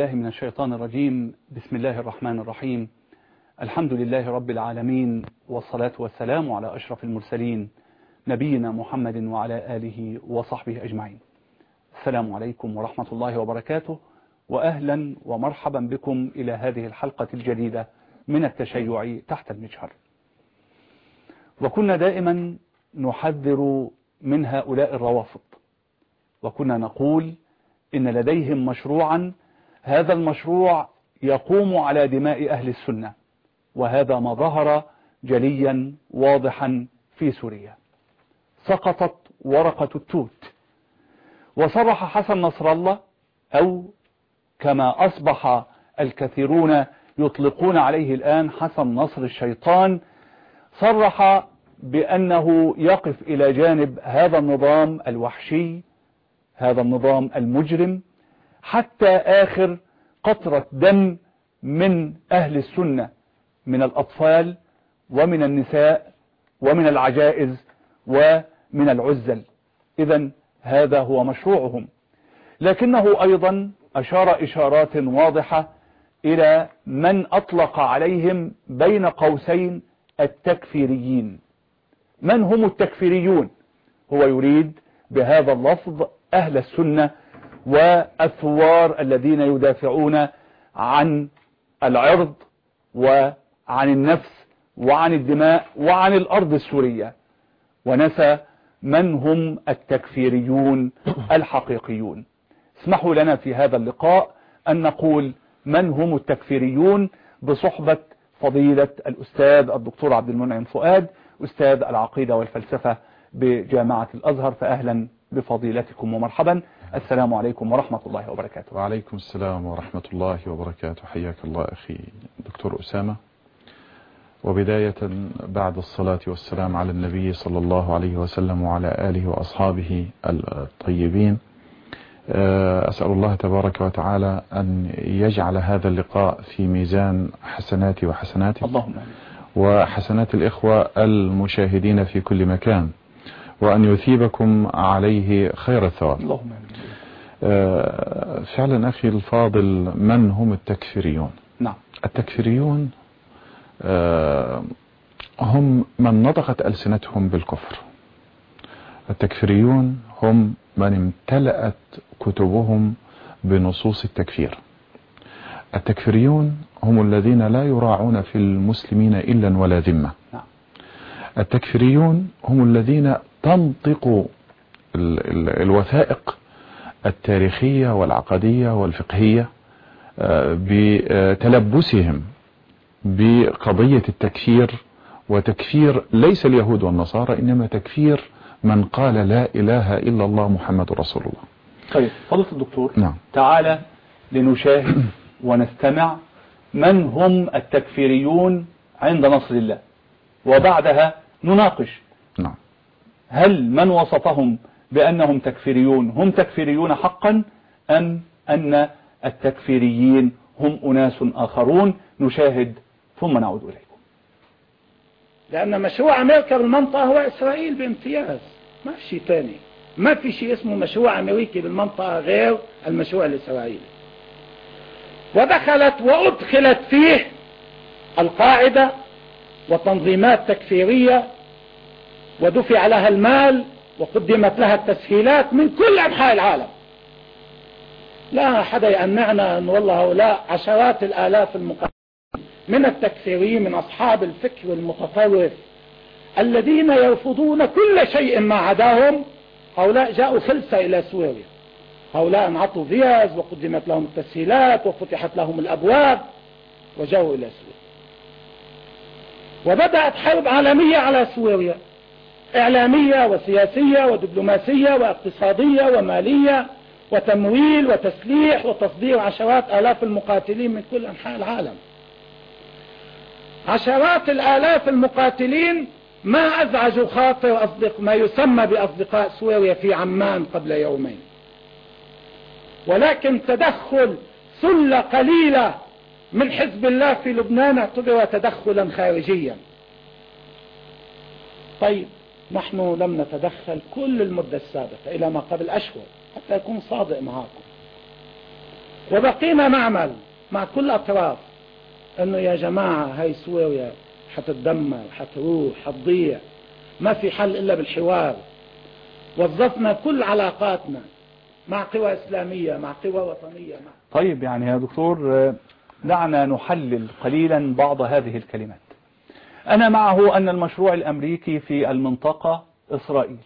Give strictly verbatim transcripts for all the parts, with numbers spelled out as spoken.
بالله من الشيطان الرجيم. بسم الله الرحمن الرحيم. الحمد لله رب العالمين، والصلاة والسلام على أشرف المرسلين نبينا محمد وعلى آله وصحبه أجمعين. السلام عليكم ورحمة الله وبركاته، وأهلا ومرحبا بكم إلى هذه الحلقة الجديدة من التشيع تحت المجهر. وكنا دائما نحذر من هؤلاء الروافض، وكنا نقول إن لديهم مشروعا، هذا المشروع يقوم على دماء أهل السنة، وهذا ما ظهر جليا واضحا في سوريا. سقطت ورقة التوت، وصرح حسن نصر الله، أو كما أصبح الكثيرون يطلقون عليه الآن حسن نصر الشيطان، صرح بأنه يقف إلى جانب هذا النظام الوحشي، هذا النظام المجرم، حتى آخر قطرة دم من أهل السنة، من الأطفال ومن النساء ومن العجائز ومن العزل. إذن هذا هو مشروعهم. لكنه أيضا أشار إشارات واضحة إلى من أطلق عليهم بين قوسين التكفيريين. من هم التكفيريون؟ هو يريد بهذا اللفظ أهل السنة والثوار الذين يدافعون عن العرض وعن النفس وعن الدماء وعن الأرض السورية، ونسى من هم التكفيريون الحقيقيون. اسمحوا لنا في هذا اللقاء أن نقول من هم التكفيريون بصحبة فضيلة الأستاذ الدكتور عبد المنعم فؤاد، أستاذ العقيدة والفلسفة بجامعة الأزهر. فأهلا بفضيلتكم ومرحبا. السلام عليكم ورحمة الله وبركاته. وعليكم السلام ورحمة الله وبركاته. حياك الله أخي دكتور أسامة. وبداية بعد الصلاة والسلام على النبي صلى الله عليه وسلم وعلى آله وأصحابه الطيبين، أسأل الله تبارك وتعالى أن يجعل هذا اللقاء في ميزان حسناتي وحسناتي، اللهم وحسنات الإخوة المشاهدين في كل مكان، وأن يثيبكم عليه خير الثواب. اللهم فعلا أخي الفاضل، من هم التكفيريون؟ نعم. التكفيريون هم من نطقت ألسنتهم بالكفر. التكفيريون هم من امتلأت كتبهم بنصوص التكفير. التكفيريون هم الذين لا يراعون في المسلمين إلا ولا ذمة. التكفيريون هم الذين تنطق الوثائق التاريخية والعقدية والفقهية بتلبسهم بقضية التكفير، وتكفير ليس اليهود والنصارى، إنما تكفير من قال لا إله إلا الله محمد رسول الله. طيب فضيلة الدكتور، نعم. تعالى لنشاهد ونستمع من هم التكفيريون عند نصر الله، وبعدها نناقش. نعم. هل من وصفهم بأنهم تكفيريون هم تكفيريون حقا، أم أن التكفيريين هم أناس آخرون؟ نشاهد ثم نعود إليكم. لأن مشروع أمريكا بالمنطقة هو إسرائيل بامتياز، ما في شيء ثاني. ما في شيء اسمه مشروع أمريكي بالمنطقة غير المشروع الإسرائيلي. ودخلت وأدخلت فيه القاعدة وتنظيمات تكفيرية، ودفع لها المال وقدمت لها التسهيلات من كل أنحاء العالم. لا أحد يمنعنا أن والله هؤلاء عشرات الآلاف المقاتلين من التكفيريين، من أصحاب الفكر المتطرف الذين يرفضون كل شيء ما عداهم، هؤلاء جاءوا خلصة إلى سوريا. هؤلاء انعطوا فيز وقدمت لهم التسهيلات وفتحت لهم الأبواب وجاءوا إلى سوريا، وبدأت حرب عالمية على سوريا، إعلامية وسياسية ودبلوماسية واقتصادية ومالية وتمويل وتسليح وتصدير عشرات آلاف المقاتلين من كل أنحاء العالم. عشرات الآلاف المقاتلين ما أزعجوا خاطر أصدق ما يسمى بأصدقاء سوريا في عمان قبل يومين، ولكن تدخل سلة قليلة من حزب الله في لبنان اعتبر تدخلا خارجيا. طيب نحن لم نتدخل كل المدة السابقة إلى ما قبل أشهر، حتى أكون صادق معكم. وبقينا نعمل مع كل أطراف انه يا جماعة هاي سوريا حتتدمر، حتروح، حتضيع، ما في حل الا بالحوار. وظفنا كل علاقاتنا مع قوى اسلامية، مع قوى وطنية. مع طيب يعني يا دكتور دعنا نحلل قليلا بعض هذه الكلمات. انا معه ان المشروع الامريكي في المنطقة اسرائيل،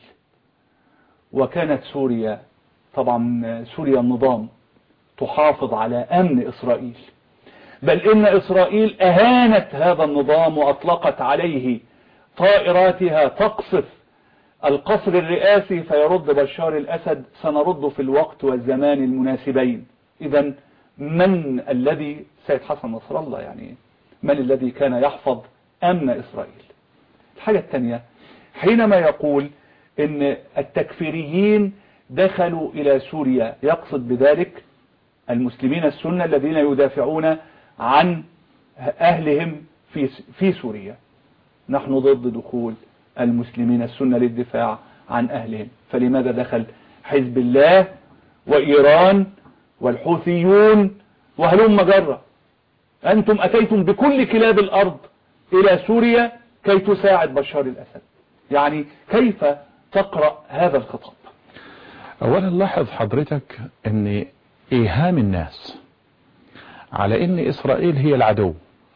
وكانت سوريا طبعا سوريا النظام تحافظ على امن اسرائيل، بل إن إسرائيل أهانت هذا النظام وأطلقت عليه طائراتها تقصف القصر الرئاسي، فيرد بشار الأسد سنرد في الوقت والزمان المناسبين. إذن من الذي سيد حسن نصر الله يعني من الذي كان يحفظ أمن إسرائيل؟ الحاجة الثانية، حينما يقول إن التكفيريين دخلوا إلى سوريا يقصد بذلك المسلمين السنة الذين يدافعون عن أهلهم في في سوريا. نحن ضد دخول المسلمين السنة للدفاع عن أهلهم، فلماذا دخل حزب الله وإيران والحوثيون وهلم جرة؟ أنتم أتيتم بكل كلاب الأرض إلى سوريا كي تساعد بشار الأسد. يعني كيف تقرأ هذا الخطاب؟ أولا لاحظ حضرتك أن إيهام الناس على ان اسرائيل هي العدو،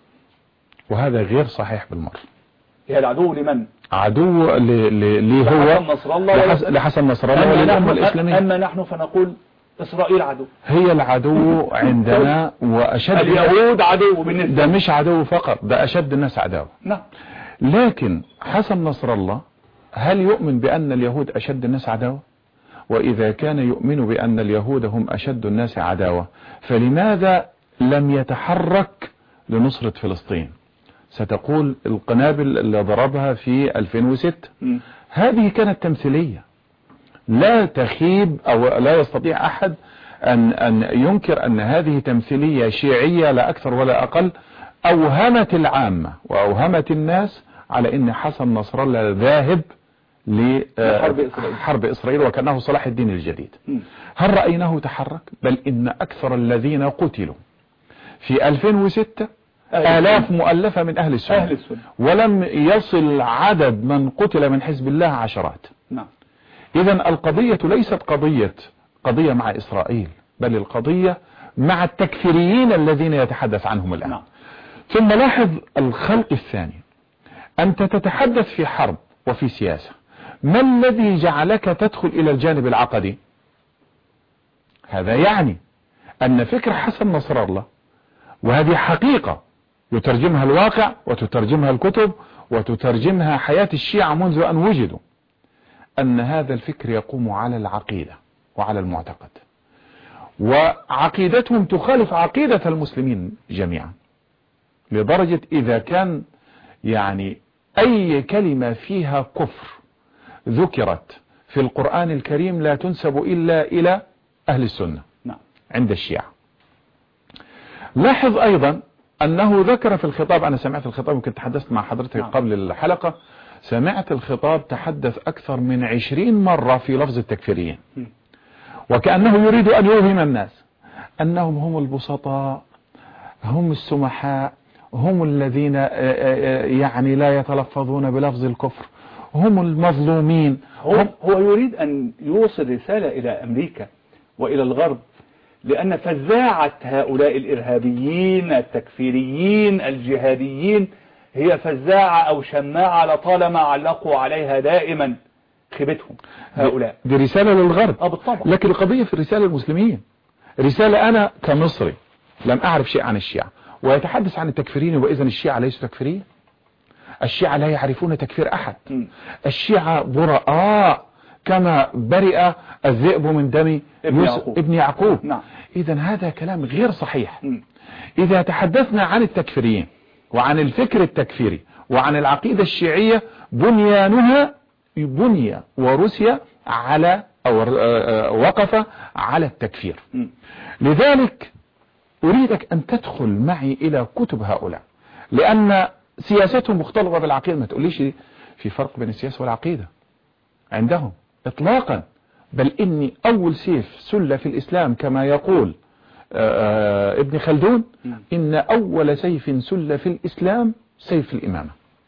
وهذا غير صحيح بالمرة. هي العدو لمن؟ عدو اللي هو لحسن نصر الله لحس... لحسن نصر الله وللأمة الإسلامية. أما نحن فنقول إسرائيل عدو، هي العدو عندنا وأشد. اليهود عدو بالنسبة، ده مش عدو فقط، ده أشد الناس عداوة. نعم. لكن حسن نصر الله هل يؤمن بأن اليهود أشد الناس عداوة؟ وإذا كان يؤمن بأن اليهود هم أشد الناس عداوة، فلماذا لم يتحرك لنصرة فلسطين؟ ستقول القنابل اللي ضربها في ألفين وستة م. هذه كانت تمثيلية لا تخيب، أو لا يستطيع أحد أن, أن ينكر أن هذه تمثيلية شيعية لا أكثر ولا أقل. أوهمت العامة وأوهمت الناس على أن حسن نصر الله ذاهب لحرب إسرائيل. حرب إسرائيل وكأنه صلاح الدين الجديد. م. هل رأيناه تحرك؟ بل إن أكثر الذين قتلوا في ألفين وستة آلاف مؤلفة من أهل السنة. أهل السنة، ولم يصل عدد من قتل من حزب الله عشرات. نعم. إذن القضية ليست قضية قضية مع إسرائيل، بل القضية مع التكفيريين الذين يتحدث عنهم الآن. نعم. ثم لاحظ الخلق الثاني، أنت تتحدث في حرب وفي سياسة، ما الذي جعلك تدخل إلى الجانب العقدي؟ هذا يعني أن فكر حسن نصر الله، وهذه حقيقة يترجمها الواقع وتترجمها الكتب وتترجمها حياة الشيعة منذ أن وجدوا، أن هذا الفكر يقوم على العقيدة وعلى المعتقد، وعقيدتهم تخالف عقيدة المسلمين جميعا، لدرجة إذا كان يعني أي كلمة فيها كفر ذكرت في القرآن الكريم لا تنسب إلا إلى أهل السنة. نعم. عند الشيعة. لاحظ أيضا أنه ذكر في الخطاب، أنا سمعت الخطاب يمكن تحدثت مع حضرتك نعم. قبل الحلقة، سمعت الخطاب تحدث أكثر من عشرين مرة في لفظ التكفيريين، وكأنه يريد أن يوهم الناس أنهم هم البسطاء، هم السمحاء، هم الذين يعني لا يتلفظون بلفظ الكفر، هم المظلومين. هو, هو يريد أن يوصل رسالة إلى أمريكا وإلى الغرب، لأن فزاعة هؤلاء الإرهابيين التكفيريين الجهاديين هي فزاعة أو شماعة لطالما علقوا عليها دائما خيبتهم هؤلاء. دي رسالة للغرب. آه بالطبع. لكن القضية في الرسالة المسلمين، رسالة أنا كمصري لم أعرف شيء عن الشيعة ويتحدث عن التكفيرين، وإذن الشيعة ليسوا تكفيرين. الشيعة لا يعرفون تكفير أحد. م. الشيعة براء كما برئ الذئب من دم ابن يعقوب, ابن يعقوب. نعم. إذن هذا كلام غير صحيح. م. إذا تحدثنا عن التكفيريين وعن الفكر التكفيري وعن العقيدة الشيعية، بنيانها بني وروسيا على أو وقف على التكفير. م. لذلك أريدك أن تدخل معي إلى كتب هؤلاء، لأن سياستهم مختلطة بالعقيدة. ما تقوليش في فرق بين السياسة والعقيدة عندهم إطلاقا، بل إني أول سيف سل في الإسلام كما يقول آه ابن خلدون إن أول سيف سل في الإسلام سيف الإمامة.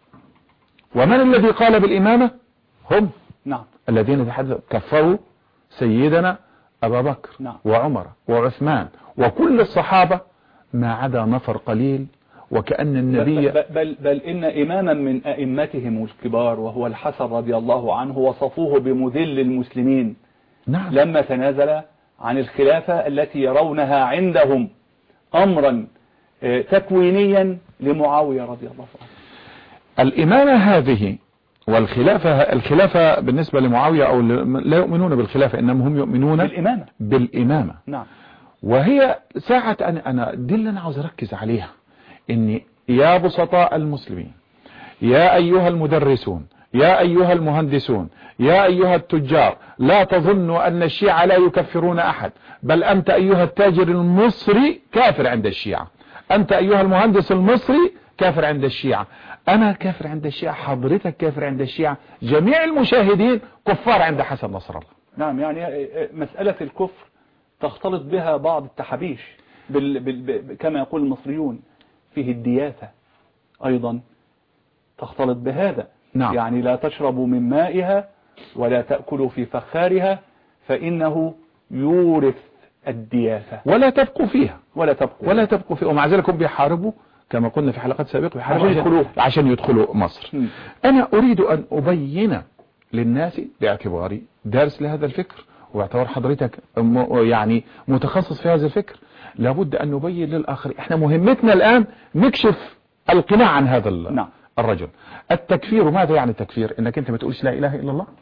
ومن الذي قال بالإمامة؟ هم نعم الذين كفروا سيدنا أبا بكر نعم. وعمر وعثمان وكل الصحابة ما عدا نفر قليل. وكأن النبي بل, بل, بل إن إماما من أئمتهم الكبار وهو الحسن رضي الله عنه وصفوه بمذل المسلمين نعم. لما تنازل عن الخلافة التي يرونها عندهم أمرا تكوينيا لمعاوية رضي الله عنه. الإمامة هذه والخلافة، الخلافة بالنسبة لمعاوية أو لا يؤمنون بالخلافة إنما هم يؤمنون بالإمامة بالإمامة. نعم. وهي ساعة أنا, أنا دي اللي أنا عاوز أركز عليها، إن يا بسطاء المسلمين، يا أيها المدرسون، يا أيها المهندسون، يا أيها التجار، لا تظنوا أن الشيعة لا يكفرون أحد، بل أنت أيها التاجر المصري كافر عند الشيعة، أنت أيها المهندس المصري كافر عند الشيعة، أنا كافر عند الشيعة، حضرتك كافر عند الشيعة، جميع المشاهدين كفار عند حسن نصر الله. نعم. يعني مسألة الكفر تختلط بها بعض التحابيش بال... بال... كما يقول المصريون فيه الدياثة أيضا تختلط بهذا. نعم. يعني لا تشربوا من مائها ولا تأكلوا في فخارها فإنه يورث الدياثة، ولا تبقوا فيها ولا تبقوا ولا تبقوا فيها. ومع ذلك هم بيحاربوا كما قلنا في حلقات سابقة، بيحاربوا عشان يدخلوا عشان يدخلوا مصر. م. أنا أريد أن أبين للناس باعتباري دارس لهذا الفكر واعتبار حضرتك يعني متخصص في هذا الفكر، لابد أن نبين للآخر. احنا مهمتنا الآن نكشف القناع عن هذا نعم. الرجل. التكفير، ماذا يعني التكفير؟ انك انت ما تقولش لا اله الا الله،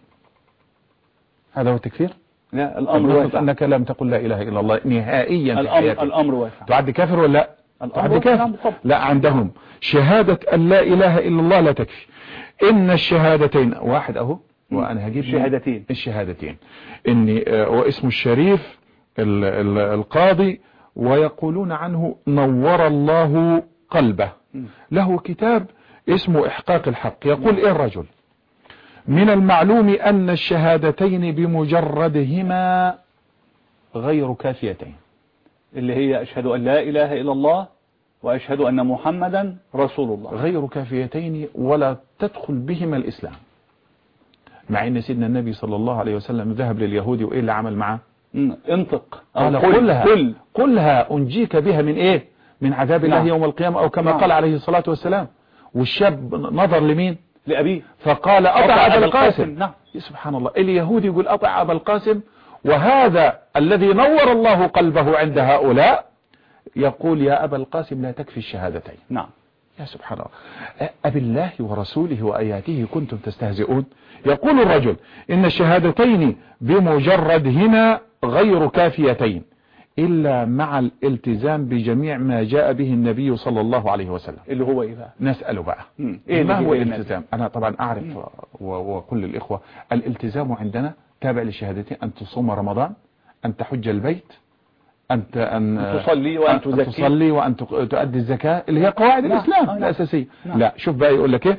هذا هو التكفير؟ لا، الامر واسع. انك لم تقل لا اله الا الله نهائيا الامر في حياتك. الامر واسع. تعد كافر ولا لا؟ تعد كافر. نعم. لا، عندهم شهادة ان لا اله الا الله لا تكفي. ان الشهادتين واحد اهو، وانا هجيب الشهادتين الشهادتين اني واسم الشريف ال ال القاضي، ويقولون عنه نور الله قلبه، له كتاب اسمه إحقاق الحق. يقول إيه الرجل؟ من المعلوم أن الشهادتين بمجردهما غير كافيتين، اللي هي أشهد أن لا إله إلا الله وأشهد أن محمدا رسول الله، غير كافيتين ولا تدخل بهما الإسلام. مع أن سيدنا النبي صلى الله عليه وسلم ذهب لليهود وإيه اللي عمل معه؟ انطق قال قلها قل قلها أنجيك بها من إيه؟ من عذاب الله يوم القيامة، أو كما قال عليه الصلاة والسلام. والشاب نظر لمين؟ لأبيه، فقال أطع أبا القاسم. نعم. سبحان الله، اليهودي يقول أطع أبا القاسم، وهذا الذي نور الله قلبه عند هؤلاء يقول يا أبا القاسم لا تكفي الشهادتين. نعم. يا سبحان الله، أبي الله ورسوله وآياته كنتم تستهزئون؟ يقول الرجل إن الشهادتين بمجردهما غير كافيتين إلا مع الالتزام بجميع ما جاء به النبي صلى الله عليه وسلم. اللي هو إيه بقى؟ نسأله بقى إيه ما هو الالتزام؟ أنا طبعا أعرف وكل الإخوة الالتزام عندنا تابع للشهادتين: أن تصوم رمضان، أن تحج البيت، أن أن تصلي وأن تزكي، تصلي وأن تؤدي الزكاة، اللي هي قواعد نعم. الإسلام نعم. الأساسية. نعم. لا، شوف بقى يقول لك إيه؟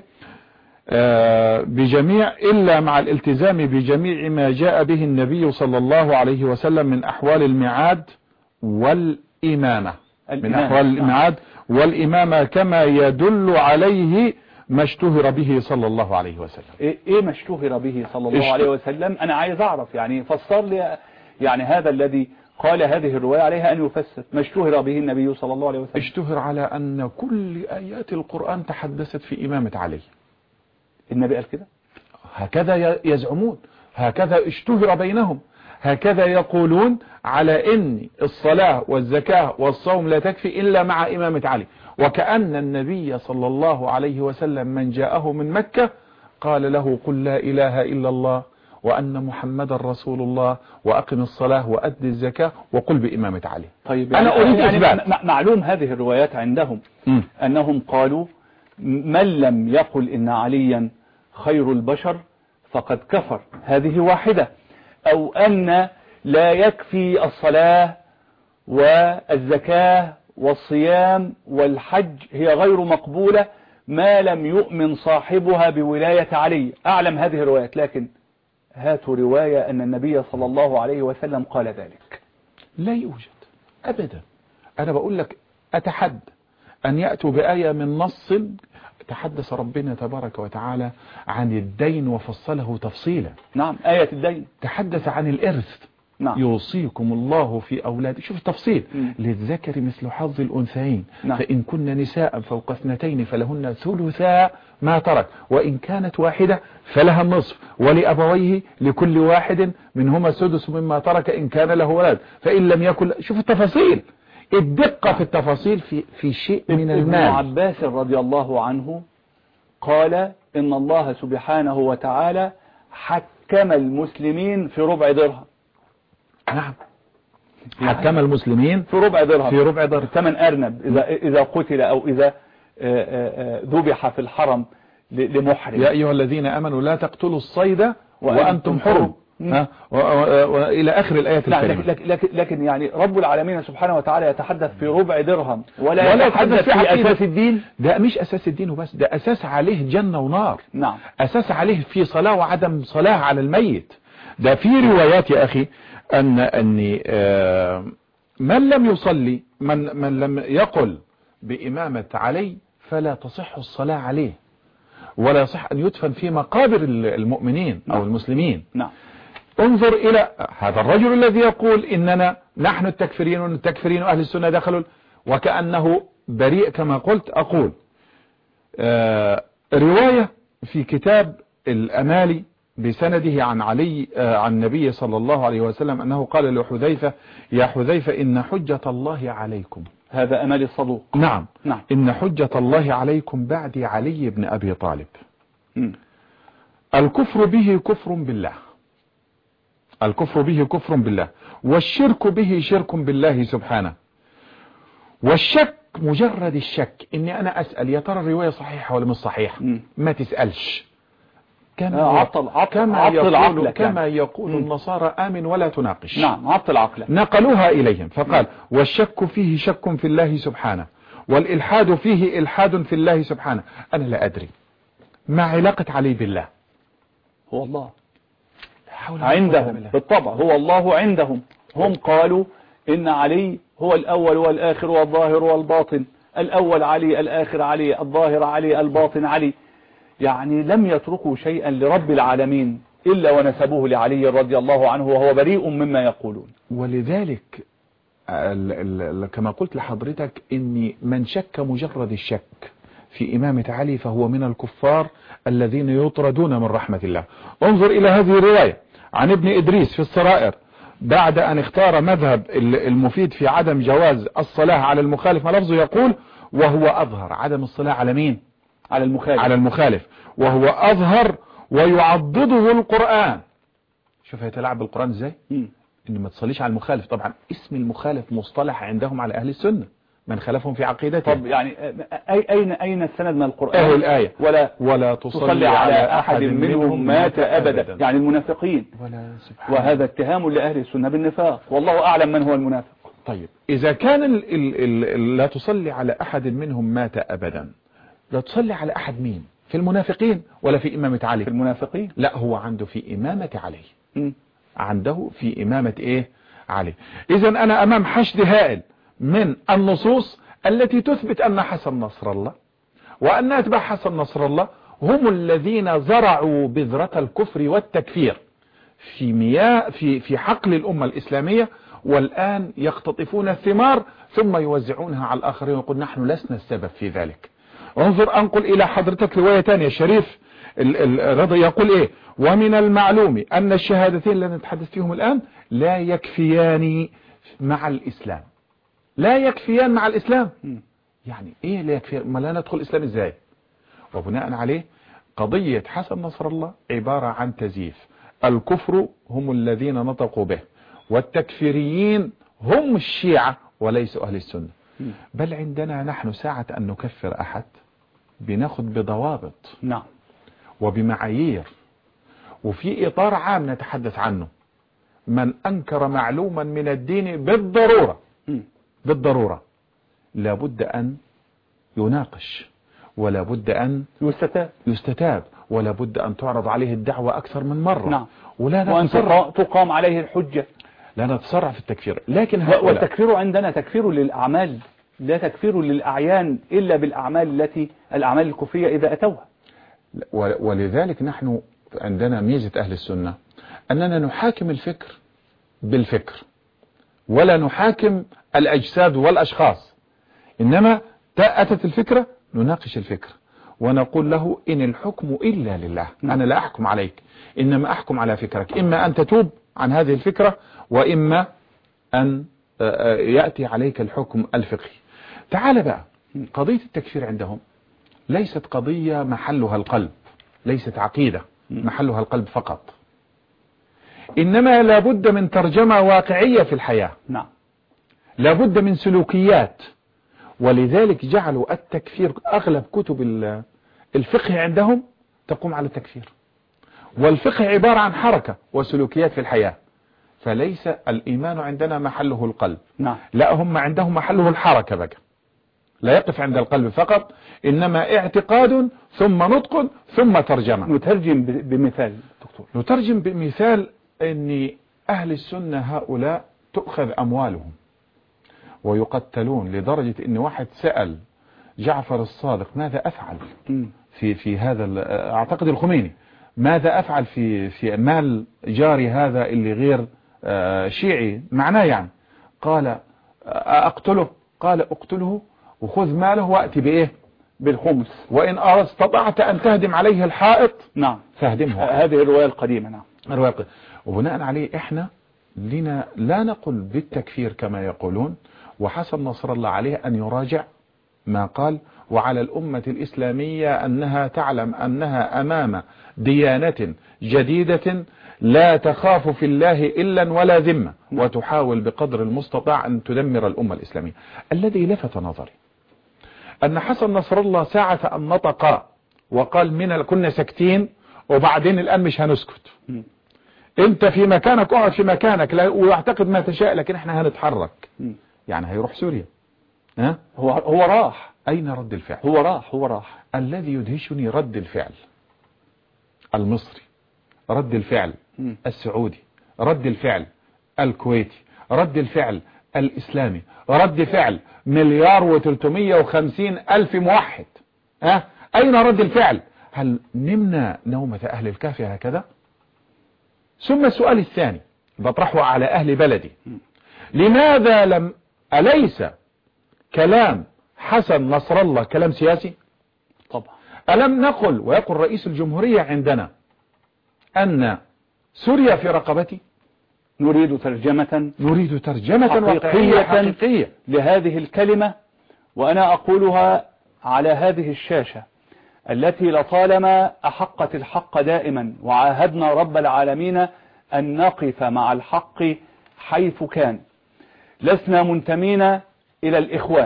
آه بجميع إلا مع الالتزام بجميع ما جاء به النبي صلى الله عليه وسلم من أحوال الميعاد والإمامة. من أحوال الميعاد والإمامة كما يدل عليه ما اشتهر به صلى الله عليه وسلم. إيه ما اشتهر به صلى الله عليه وسلم؟ أنا عايز أعرف، يعني فسر لي، يعني هذا الذي قال هذه الرواية عليها أن يفسر ما اشتهر به النبي صلى الله عليه وسلم. اشتهر على أن كل آيات القرآن تحدثت في إمامة علي. النبي قال كده؟ هكذا يزعمون، هكذا اشتهر بينهم، هكذا يقولون على ان الصلاة والزكاة والصوم لا تكفي الا مع امامة علي. وكأن النبي صلى الله عليه وسلم من جاءه من مكة قال له قل لا اله الا الله وان محمد رسول الله واقم الصلاة وادي الزكاة وقل بامامة علي. طيب انا يعني اريد يعني اثبات. معلوم هذه الروايات عندهم م. انهم قالوا من لم يقل ان عليا خير البشر فقد كفر، هذه واحدة. أو أن لا يكفي الصلاة والزكاة والصيام والحج، هي غير مقبولة ما لم يؤمن صاحبها بولاية علي. أعلم هذه الروايات، لكن هاتوا رواية أن النبي صلى الله عليه وسلم قال ذلك. لا يوجد أبدا. أنا بقول لك أتحدى أن يأتوا بآية من نص تحدث ربنا تبارك وتعالى عن الدين وفصله تفصيلا. نعم، آية الدين. تحدث عن الإرث. نعم. يوصيكم الله في أولاد، شوف التفصيل، للذكر مثل حظ الأنثيين. نعم. فإن كن نساء فوق اثنتين فلهن ثلثا ما ترك، وإن كانت واحدة فلها النصف، ولأبويه لكل واحد منهما السدس مما ترك إن كان له ولد، فإن لم يكن. شوف التفاصيل، الدقة في التفاصيل في في شيء من المال. ابن عباس رضي الله عنه قال إن الله سبحانه وتعالى حكم المسلمين في ربع درهم. نعم، حكم المسلمين في ربع درهم، في ربع درهم ثمن أرنب إذا إذا قتل أو إذا ذبح في الحرم لمحرم. يا أيها الذين آمنوا لا تقتلوا الصيد وأنتم حرم، وإلى آخر الآية الكريمة. لكن, لكن, لكن يعني رب العالمين سبحانه وتعالى يتحدث في ربع درهم ولا, ولا يتحدث في, في أساس الدين. ده مش أساس الدين وبس، ده أساس عليه جنة ونار. نعم. أساس عليه في صلاة وعدم صلاة على الميت. ده في روايات يا أخي أن أني آه من لم يصلي، من, من لم يقل بإمامة علي فلا تصح الصلاة عليه، ولا يصح أن يدفن في مقابر المؤمنين. نعم. أو المسلمين. نعم. انظر إلى هذا الرجل الذي يقول إننا نحن التكفرين والتكفرين وأهل السنة دخلوا، وكأنه بريء كما قلت. أقول آه رواية في كتاب الأمالي بسنده عن علي آه عن النبي صلى الله عليه وسلم أنه قال لحذيفة: يا حذيفة إن حجة الله عليكم. هذا أمالي الصدوق. نعم. نعم. إن حجة الله عليكم بعد علي بن أبي طالب. م. الكفر به كفر بالله، الكفر به كفر بالله، والشرك به شرك بالله سبحانه، والشك مجرد الشك إني أنا أسأل يا ترى الرواية صحيحة ولا مش صحيحة، ما تسألش. كما عطل عطل كما عطل يقول, عقلك كما يعني. يقول النصارى آمن ولا تناقش. نعم، عطل عقلك. نقلوها إليهم فقال: والشك فيه شك في الله سبحانه، والإلحاد فيه إلحاد في الله سبحانه. أنا لا أدري ما علاقة علي بالله. هو الله عندهم بالطبع، هو الله عندهم. هم قالوا إن علي هو الأول والآخر والظاهر والباطن، الأول علي، الآخر علي، الظاهر علي، الباطن علي. يعني لم يتركوا شيئا لرب العالمين إلا ونسبوه لعلي رضي الله عنه، وهو بريء مما يقولون. ولذلك ال ال كما قلت لحضرتك إني من شك مجرد الشك في إمامة علي فهو من الكفار الذين يطردون من رحمة الله. انظر إلى هذه الرواية عن ابن إدريس في السرائر بعد أن اختار مذهب المفيد في عدم جواز الصلاة على المخالف، ما لفظه يقول: وهو أظهر عدم الصلاة على مين؟ على المخالف. على المخالف، وهو أظهر ويعضده القرآن. شوف هيتلاعب بالقرآن ازاي؟ م. إن ما تصليش على المخالف. طبعا اسم المخالف مصطلح عندهم على أهل السنة من خلفهم في عقيدتهم. طب يعني أي أين أين السند من القرآن؟ أهل الآية: ولا ولا تصلي على أحد منهم مات أبدا. يعني المنافقين. ولا سبحان وهذا اتهام لأهل السنة بالنفاق، والله أعلم من هو المنافق. طيب إذا كان ال ال ال لا تصلي على أحد منهم مات أبدا، لا تصلي على أحد مين؟ في المنافقين ولا في إمامة علي؟ في المنافقين. لا، هو عنده في إمامة علي. م. عنده في إمامة إيه؟ علي. إذا أنا أمام حشد هائل من النصوص التي تثبت أن حسن نصر الله وأن أتباع حسن نصر الله هم الذين زرعوا بذرة الكفر والتكفير في مياه في في حقل الأمة الإسلامية، والآن يقتطفون الثمار ثم يوزعونها على الآخرين ويقول نحن لسنا السبب في ذلك. انظر، أنقل إلى حضرتك رواية ثانية. الشريف الرضي يقول إيه: ومن المعلوم أن الشهادتين التي نتحدث فيهم الآن لا يكفيان مع الإسلام. لا يكفيان مع الإسلام. يعني إيه لا يكفيان؟ ما لا ندخل الإسلام إزاي؟ وبناء عليه قضية حسن نصر الله عبارة عن تزييف. الكفر هم الذين نطقوا به، والتكفيريين هم الشيعة وليسوا أهل السنة. بل عندنا نحن ساعة أن نكفر أحد بناخد بضوابط. نعم. وبمعايير وفي إطار عام نتحدث عنه. من أنكر معلوما من الدين بالضرورة م. بالضرورة لابد أن يناقش، ولا بد أن يستتاب يستتاب ولا بد أن تعرض عليه الدعوة أكثر من مرة. نعم. ولا وأن تقام عليه الحجة. لا نتسرع في التكفير. لكن هؤلاء والتكفير عندنا تكفير للأعمال، لا تكفير للأعيان إلا بالأعمال التي الأعمال الكفرية إذا أتوها. ولذلك نحن عندنا ميزة أهل السنة أننا نحاكم الفكر بالفكر ولا نحاكم الأجساد والأشخاص، إنما أتت الفكرة نناقش الفكرة ونقول له إن الحكم إلا لله، أنا لا أحكم عليك إنما أحكم على فكرك، إما أن تتوب عن هذه الفكرة وإما أن يأتي عليك الحكم الفقهي. تعال بقى، قضية التكفير عندهم ليست قضية محلها القلب، ليست عقيدة محلها القلب فقط، إنما لابد من ترجمة واقعية في الحياة، نعم، لابد من سلوكيات. ولذلك جعلوا التكفير، أغلب كتب الفقه عندهم تقوم على التكفير، والفقه عبارة عن حركة وسلوكيات في الحياة. فليس الإيمان عندنا محله القلب، نعم، لا، هم عندهم محله الحركة بقى، لا يقف عند القلب فقط، إنما اعتقاد ثم نطق ثم ترجمة. نترجم بمثال دكتور، نترجم بمثال أن أهل السنة هؤلاء تؤخذ أموالهم ويقتلون، لدرجة أن واحد سأل جعفر الصادق ماذا أفعل في في هذا، أعتقد الخميني، ماذا أفعل في في مال جاري هذا اللي غير شيعي، معناه يعني، قال أقتله، قال أقتله وخذ ماله وأتي بإيه؟ بالخمس، وإن استطعت أن تهدم عليه الحائط نعم فاهدمه. هذه الرواية القديمة، نعم، الرواية القديمة. وبناء عليه إحنا لنا لا نقول بالتكفير كما يقولون، وحسن نصر الله عليه أن يراجع ما قال، وعلى الأمة الإسلامية أنها تعلم أنها أمام ديانة جديدة لا تخاف في الله إلا ولا ذمة، وتحاول بقدر المستطاع أن تدمر الأمة الإسلامية. الذي لفت نظري أن حسن نصر الله ساعة أن نطق وقال من كنا ساكتين وبعدين الآن مش هنسكت، انت في مكانك اقعد في مكانك واعتقد ما تشاء، لكن احنا هنتحرك. يعني هيروح سوريا، ها؟ هو هو راح، اين رد الفعل؟ هو راح هو راح الذي يدهشني رد الفعل المصري، رد الفعل السعودي، رد الفعل الكويتي، رد الفعل الاسلامي، رد فعل مليار وثلاثمائة وخمسين الف موحد. ها؟ اين رد الفعل؟ هل نمنا نومة اهل الكهف هكذا؟ ثم السؤال الثاني بطرحه على أهل بلدي، لماذا لم أليس كلام حسن نصر الله كلام سياسي؟ طبعا. ألم نقل ويقول رئيس الجمهورية عندنا أن سوريا في رقبتي؟ نريد ترجمة نريد ترجمة حقيقية, حقيقية لهذه الكلمة، وأنا أقولها على هذه الشاشة التي لطالما أحقت الحق دائما، وعاهدنا رب العالمين أن نقف مع الحق حيث كان. لسنا منتمين إلى الإخوان،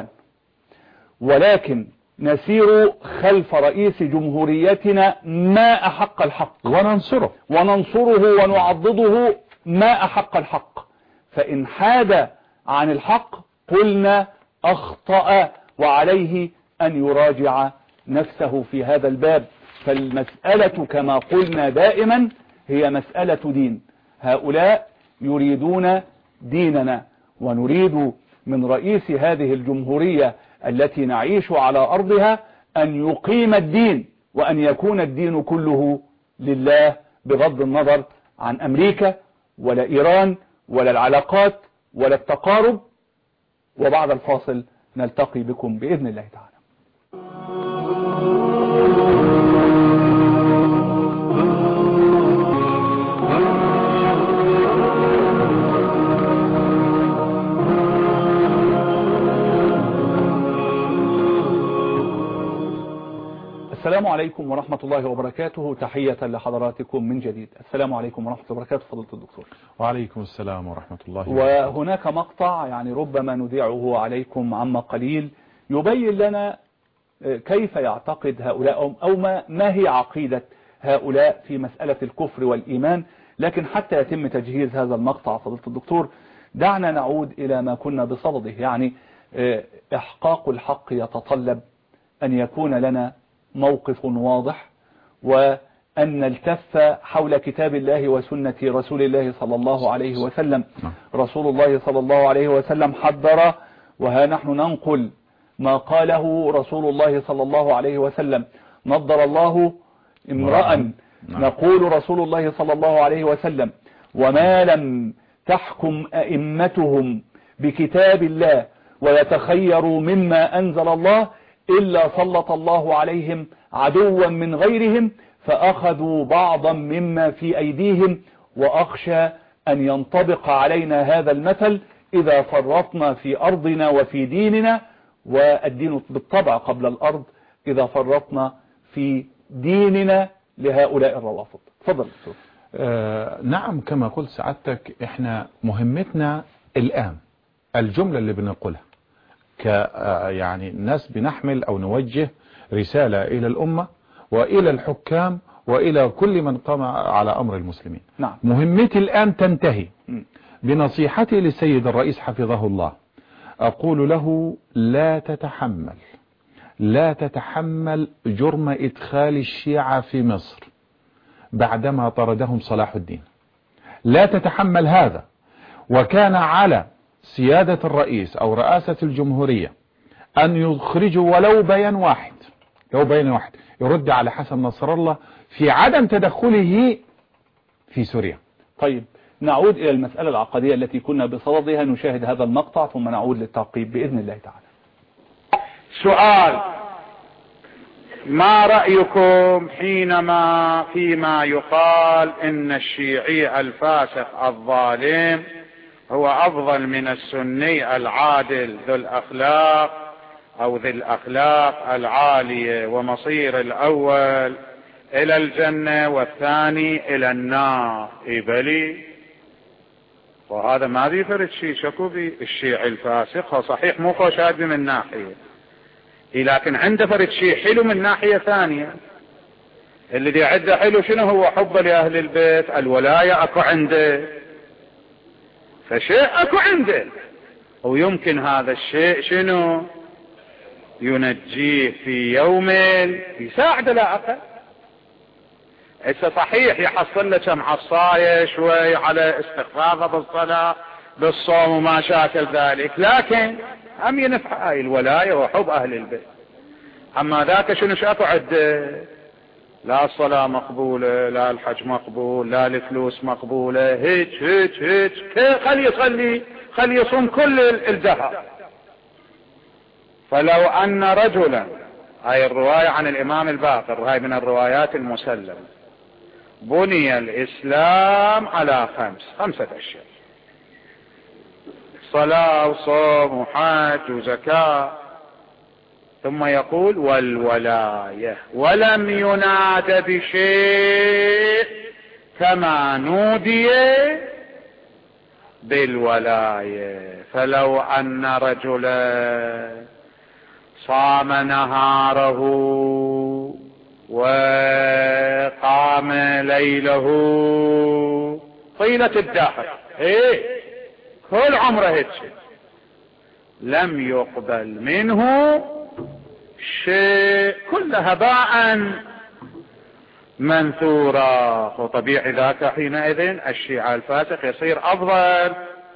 ولكن نسير خلف رئيس جمهوريتنا ما أحق الحق، وننصره وننصره ونعضده ما أحق الحق. فإن حاد عن الحق قلنا أخطأ، وعليه أن يراجع نفسه في هذا الباب. فالمسألة كما قلنا دائما هي مسألة دين، هؤلاء يريدون ديننا، ونريد من رئيس هذه الجمهورية التي نعيش على أرضها أن يقيم الدين، وأن يكون الدين كله لله، بغض النظر عن أمريكا ولا إيران ولا العلاقات ولا التقارب. وبعد الفاصل نلتقي بكم بإذن الله تعالى. السلام عليكم ورحمة الله وبركاته، تحية لحضراتكم من جديد. السلام عليكم ورحمة الله وبركاته فضيلة الدكتور. وعليكم السلام ورحمة الله وبركاته. وهناك مقطع يعني ربما نذيعه عليكم عما قليل يبين لنا كيف يعتقد هؤلاء أو ما, ما هي عقيدة هؤلاء في مسألة الكفر والإيمان. لكن حتى يتم تجهيز هذا المقطع فضيلة الدكتور دعنا نعود إلى ما كنا بصدده. يعني إحقاق الحق يتطلب أن يكون لنا موقف واضح، وأن أن نلتف حول كتاب الله وسنة رسول الله صلى الله عليه وسلم. رسول الله صلى الله عليه وسلم حذر، وها نحن ننقل ما قاله رسول الله صلى الله عليه وسلم. نضر الله امرأ، نقول رسول الله صلى الله عليه وسلم: وما لم تحكم أئمتهم بكتاب الله ويتخيروا مما أنزل الله إلا سلط الله عليهم عدوا من غيرهم فأخذوا بعضا مما في أيديهم، وأخشى أن ينطبق علينا هذا المثل إذا فرطنا في أرضنا وفي ديننا، والدين بالطبع قبل الأرض، إذا فرطنا في ديننا لهؤلاء الروافض. تفضل دكتور. آه نعم، كما قلت سعادتك، احنا مهمتنا الآن الجملة اللي بنقولها ك يعني الناس بنحمل أو نوجه رسالة إلى الأمة وإلى الحكام وإلى كل من قام على أمر المسلمين. نعم. مهمتي الآن تنتهي بنصيحتي للسيد الرئيس حفظه الله. أقول له: لا تتحمل لا تتحمل جرم إدخال الشيعة في مصر بعدما طردهم صلاح الدين. لا تتحمل هذا. وكان على سيادة الرئيس أو رئاسة الجمهورية أن يخرجوا ولو بيان واحد لو بيان واحد يرد على حسن نصر الله في عدم تدخله في سوريا. طيب، نعود إلى المسألة العقدية التي كنا بصددها. نشاهد هذا المقطع ثم نعود للتعقيب بإذن الله تعالى. سؤال: ما رأيكم حينما فيما يقال إن الشيعي الفاسق الظالم هو أفضل من السني العادل ذو الأخلاق أو ذي الأخلاق العالية، ومصير الأول إلى الجنة والثاني إلى النار؟ إبلي، وهذا ما بيفرد شيء شكو بي. الشيعي الفاسق هو صحيح مو خوشاد من ناحية، لكن عنده فرد شيء حلو من ناحية ثانية. اللي دي عده حلو شنو هو؟ حب لأهل البيت، الولاية أكو عنده، فشيء أكو عنده، ويمكن هذا الشيء شنو ينجيه في يوم يساعد لا أقل. هسه صحيح يحصل له كم عصاية شوي على استخفافه بالصلاة بالصوم وما شاكل ذلك، لكن هم ينفع هاي الولاية وحب أهل البيت. أما ذاك شنو شافوا عده؟ لا الصلاة مقبولة، لا الحج مقبول، لا الفلوس مقبولة، هيك هيك هيك، خلي يصلي خلي يصوم كل الدهر. فلو أن رجلا، هاي الرواية عن الإمام الباقر، هاي من الروايات المسلمة، بني الإسلام على خمس خمسة أشياء: صلاة وصوم وحج وزكاة، ثم يقول والولاية، ولم يناد بشيء كما نودي بالولاية. فلو أن رجلا صام نهاره وقام ليله طيلة الدهر، ايه كل عمره هيك، لم يقبل منه شيء، كل هباء منثورا. وطبيعي ذاك حينئذ الشيعة الفاسق يصير أفضل.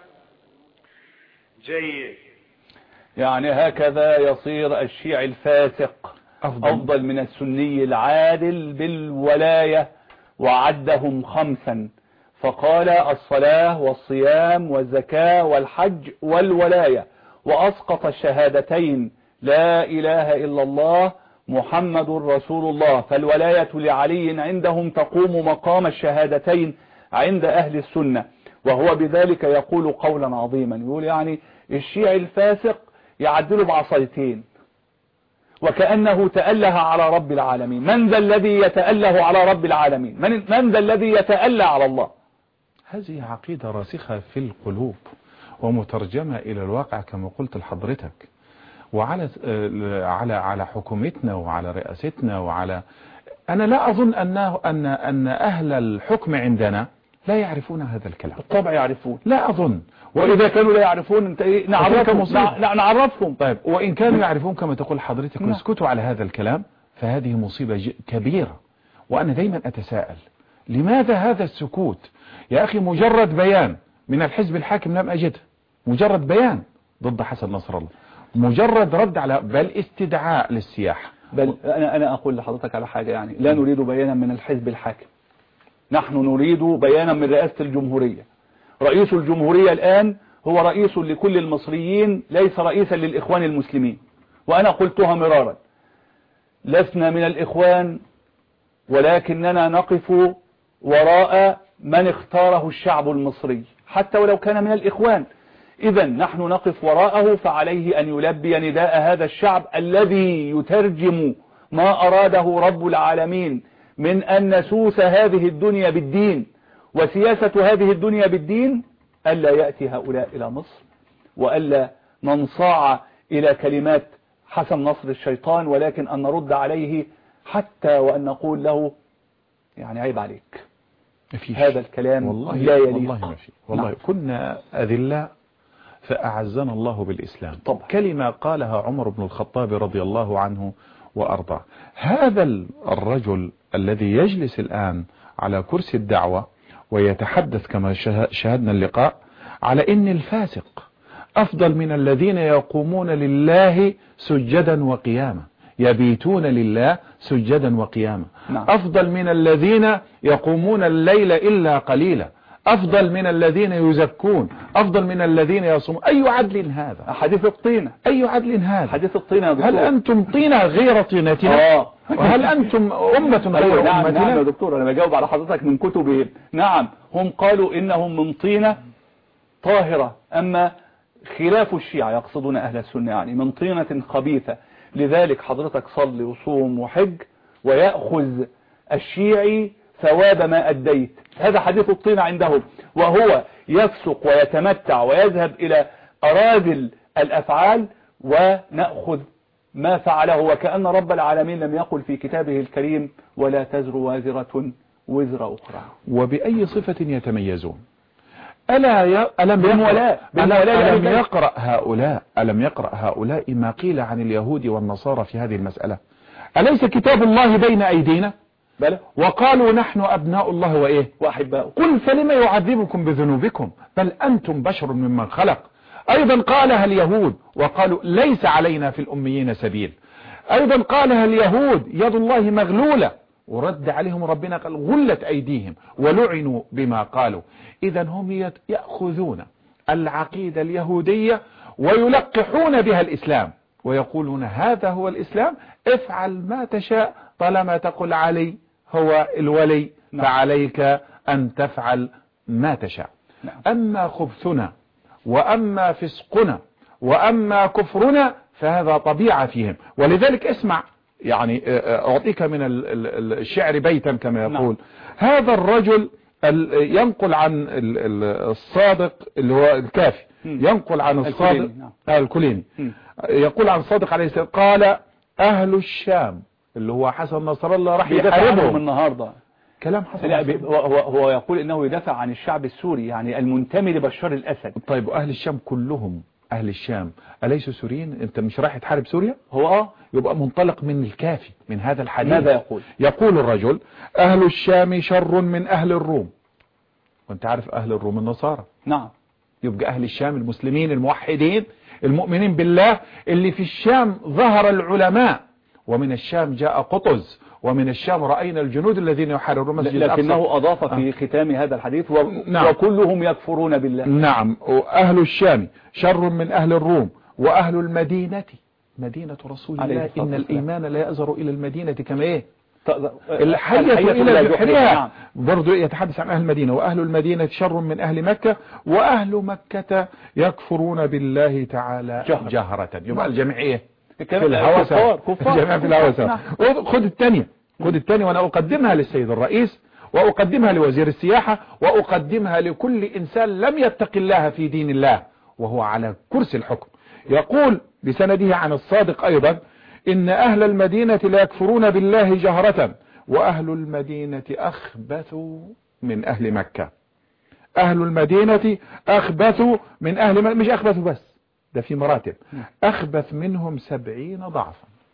جيد، يعني هكذا يصير الشيعي الفاسق أفضل, أفضل من السني العادل بالولاية. وعدهم خمسا، فقال: الصلاة والصيام والزكاة والحج والولاية، وأسقط الشهادتين لا إله إلا الله محمد رسول الله. فالولاية لعلي عندهم تقوم مقام الشهادتين عند أهل السنة. وهو بذلك يقول قولا عظيما، يقول يعني الشيعي الفاسق يعدل بعصايتين، وكأنه تأله على رب العالمين. من ذا الذي يتأله على رب العالمين؟ من, من ذا الذي يتأله على الله؟ هذه عقيدة راسخة في القلوب ومترجمة إلى الواقع كما قلت لحضرتك. وعلى على على حكومتنا وعلى رئاستنا وعلى أنا لا أظن أنه أن أن أهل الحكم عندنا لا يعرفون هذا الكلام. بالطبع يعرفون، لا أظن. وإذا كانوا لا يعرفون انت إيه؟ نعرفهم. لا نعرفهم. طيب، وإن كانوا يعرفون كما تقول حضرتك ويسكتوا على هذا الكلام، فهذه مصيبة كبيرة وأنا دايما أتساءل لماذا هذا السكوت؟ يا أخي مجرد بيان من الحزب الحاكم لم أجده، مجرد بيان ضد حسن نصر الله، مجرد رد على بل استدعاء للسياحة. بل أنا أنا أقول لحضرتك على حاجة، يعني لا نريد بيانا من الحزب الحاكم، نحن نريد بيانا من رئاسة الجمهورية. رئيس الجمهورية الآن هو رئيس لكل المصريين، ليس رئيسا للإخوان المسلمين. وأنا قلتها مرارا، لسنا من الإخوان ولكننا نقف وراء من اختاره الشعب المصري حتى ولو كان من الإخوان. إذا نحن نقف وراءه، فعليه أن يلبي نداء هذا الشعب الذي يترجم ما أراده رب العالمين من أن نسوس هذه الدنيا بالدين، وسياسة هذه الدنيا بالدين ألا يأتي هؤلاء إلى مصر، وألا ننصاع إلى كلمات حسن نصر الشيطان، ولكن أن نرد عليه حتى وأن نقول له يعني عيب عليك هذا الكلام والله لا يليق. والله ما في والله نعم. كنا أذلاء فأعزنا الله بالإسلام. طبعا. كلمة قالها عمر بن الخطاب رضي الله عنه وأرضاه. هذا الرجل الذي يجلس الآن على كرسي الدعوة ويتحدث كما شاهدنا اللقاء على إن الفاسق أفضل من الذين يقومون لله سجدا وقياما، يبيتون لله سجدا وقياما. نعم. أفضل من الذين يقومون الليل إلا قليلا، أفضل من الذين يزكون، أفضل من الذين يصومون. أي عدل هذا؟ حديث الطينة. أي عدل هذا؟ حديث الطينة يا دكتور. هل أنتم طينة غير طينتنا؟ آه. وهل أنتم أمة غير نعم أمتنا؟ نعم يا دكتور، أنا بجاوب على حضرتك من كتبهم. نعم هم قالوا إنهم من طينة طاهرة، أما خلاف الشيعة يقصدون أهل السنة يعني من طينة خبيثة. لذلك حضرتك صلي وصوم وحج ويأخذ الشيعي ثواب ما أديت. هذا حديث الطينة عندهم، وهو يفسق ويتمتع ويذهب إلى أراذل الأفعال ونأخذ ما فعله، وكأن رب العالمين لم يقل في كتابه الكريم ولا تزر وازرة وزر أخرى. وبأي صفة يتميزون؟ ألا ي... ألم بالمولاة بالمولاة ألم يقرأ هؤلاء ألم يقرأ هؤلاء ما قيل عن اليهود والنصارى في هذه المسألة؟ أليس كتاب الله بين أيدينا؟ بلى. وقالوا نحن أبناء الله وإيه وأحباؤه. قل فلما يعذبكم بذنوبكم بل أنتم بشر ممن خلق. أيضا قالها اليهود وقالوا ليس علينا في الأميين سبيل. أيضا قالها اليهود يد الله مغلولة، ورد عليهم ربنا قال غلت أيديهم ولعنوا بما قالوا. إذا هم يأخذون العقيدة اليهودية ويلقحون بها الإسلام ويقولون هذا هو الإسلام، افعل ما تشاء طالما تقول علي هو الولي فعليك أن تفعل ما تشاء. أما خبثنا وأما فسقنا وأما كفرنا فهذا طبيعة فيهم. ولذلك اسمع، يعني أعطيك من الشعر بيتا كما يقول. هذا الرجل ينقل عن الصادق اللي هو الكافي، ينقل عن الصادق الكليني، يقول عن الصادق عليه السلام قال أهل الشام اللي هو حسن نصر الله راح يحاربهم النهارده. كلام حسن لا هو هو يقول انه يدافع عن الشعب السوري يعني المنتمي لبشار الاسد. طيب واهل الشام كلهم اهل الشام اليسوا سوريين؟ انت مش رايح تحارب سوريا؟ هو اه يبقى منطلق من الكافي من هذا الحديث. ماذا يقول؟ يقول الرجل اهل الشام شر من اهل الروم، وانت عارف اهل الروم النصارى. نعم. يبقى اهل الشام المسلمين الموحدين المؤمنين بالله اللي في الشام ظهر العلماء، ومن الشام جاء قطز، ومن الشام رأينا الجنود الذين يحررون مسجد الأقصى. لكنه أضاف في آه. ختام هذا الحديث و... نعم. وكلهم يكفرون بالله. نعم. أهل الشام شر من أهل الروم، وأهل المدينة مدينة رسول الله إن الإيمان لا يأزر إلى المدينة كما إيه الحية إلى جحرها. نعم. برضو يتحدث عن أهل المدينة. وأهل المدينة شر من أهل مكة، وأهل مكة يكفرون بالله تعالى جهرة, جهرة. يبقى الجميع إيه في الهوسة، الجميع في الهوسة. خد الثانية خد الثانية وأنا أقدمها للسيد الرئيس، وأقدمها لوزير السياحة، وأقدمها لكل إنسان لم يتق الله في دين الله وهو على كرسي الحكم. يقول بسنده عن الصادق أيضا إن أهل المدينة لا يكفرون بالله جهرة، وأهل المدينة أخبثوا من أهل مكة. أهل المدينة أخبثوا من أهل مكة، مش أخبثوا بس، ده في مراتب، أخبث منهم سبعين ضعفا.